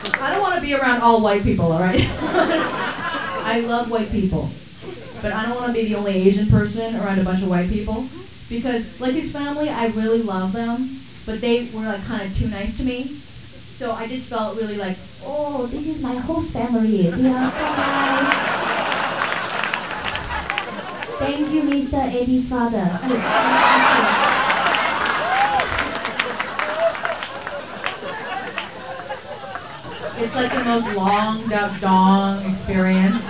I don't want to be around all white people, all right? I love white people, but I don't want to be the only Asian person around a bunch of white people. Because, like his family, I really love them, but they were like kind of too nice to me. So I just felt really like, oh, this is my host family. They are so nice. Thank you, Mr. Eddie's father. It's like the most longed out dong experience.